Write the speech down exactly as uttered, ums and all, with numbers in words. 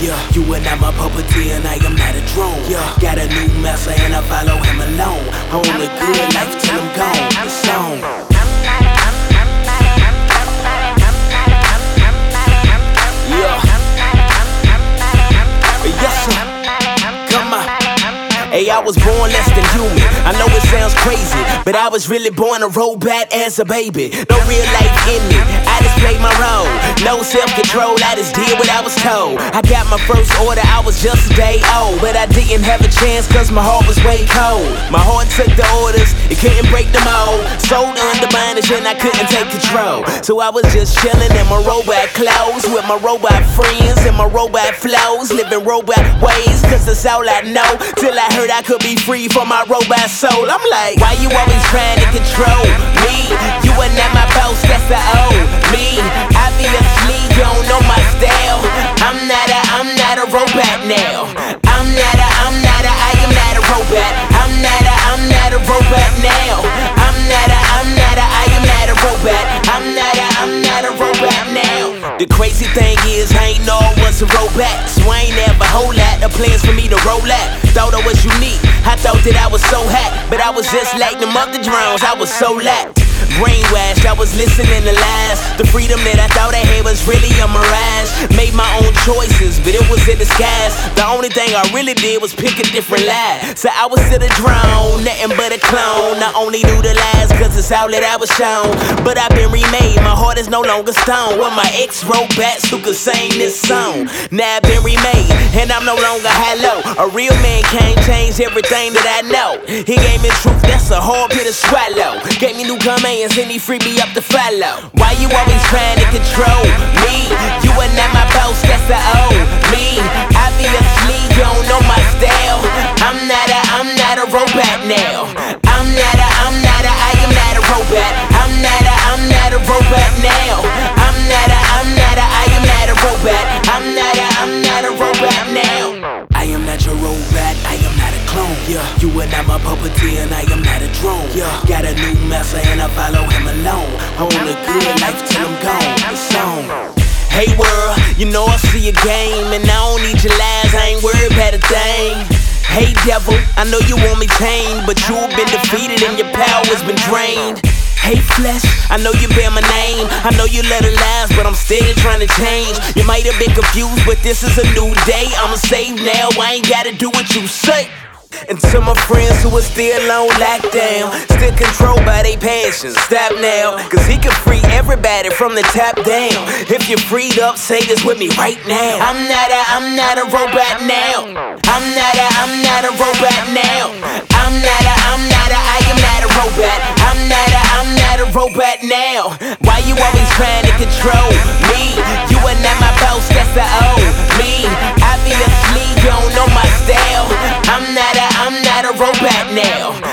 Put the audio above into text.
Yeah, you are not my puppeteer and I am not a drone. Yeah, got a new master and I follow him alone. On a good life till I'm gone. The song. Yeah. Yes, sir. Come on. Hey, I was born less than human. I know it sounds crazy, but I was really born a robot as a baby. No real life in me, I just played my role. No self-control, I just did what I was told. I got my first order, I was just a day old, but I didn't have a chance cause my heart was way cold. My heart took the orders, it couldn't break the mold. Sold under bondage and I couldn't take control. So I was just chilling in my robot clothes with my robot friends and my robot flows, living robot ways, cause that's all I know. Till I heard I could be free from my robot soul. I'm like, why you always trying to control me? You are not my boss, that's the old me. Obviously, you don't know my style. I'm not a, I'm not a robot now. I'm not a, I'm not a, I am not a robot. I'm not a, I'm not a robot now. I'm not a, I'm not a, I am not a robot. I'm not a, I'm not a robot now. The crazy thing is, I ain't know I was a robot, so I ain't never whole lot of plans for me to roll out. Thought I was unique, I thought that I was so hot, but I was just like them other drones, I was so lacked. Brainwashed, I was listening to lies. The freedom that I thought I had was really a mirage. Made my own choices, but it was in disguise. The only thing I really did was pick a different lie. So I was still a drone, nothing but a clone. I only knew the lies cause it's all that I was shown. But I've been remade, my heart is no longer stone. With my ex-robots who could sing this song. Now I've been remade, and I'm no longer hollow. A real man can't change everything that I know. He gave me truth, that's a hard pill to swallow. Gave me new commands and he freed me up to follow. Why you always trying to control me? You are not my boss, that's the old me. Obviously, you don't know my style. I'm not a, I'm not a robot now. I'm not a, I'm not a, I am not a robot. I'm not a, I'm not a robot now. I'm not a, I'm not a, I am not a robot. I'm not a, I'm not a robot now. I am not your robot, I am not a clone. Yeah, you are not my puppeteer and I am not a drone. Yeah, got a new master and I follow him alone. On a good life till I'm gone. The song. Hey world, you know I see your game, and I don't need your lies, I ain't worried about a thing. Hey devil, I know you want me tamed, but you've been defeated and your power's been drained. Hey flesh, I know you bear my name. I know you love the lies, but I'm still trying to change. You might have been confused, but this is a new day. I'm saved now, I ain't gotta do what you say. And to my friends who are still on lockdown, still controlled by their passions, stop now, cause he can free everybody from the top down. If you're freed up, say this with me right now. I'm not a, I'm not a robot now. I'm not a, I'm not a robot now. I'm not a, I'm not a, I am not a robot. I'm not a, I'm not a robot now. Why you always trying to control me? You are not my boss, that's the old me. Obviously, you don't know my style. I'm not a, I'm not a robot now.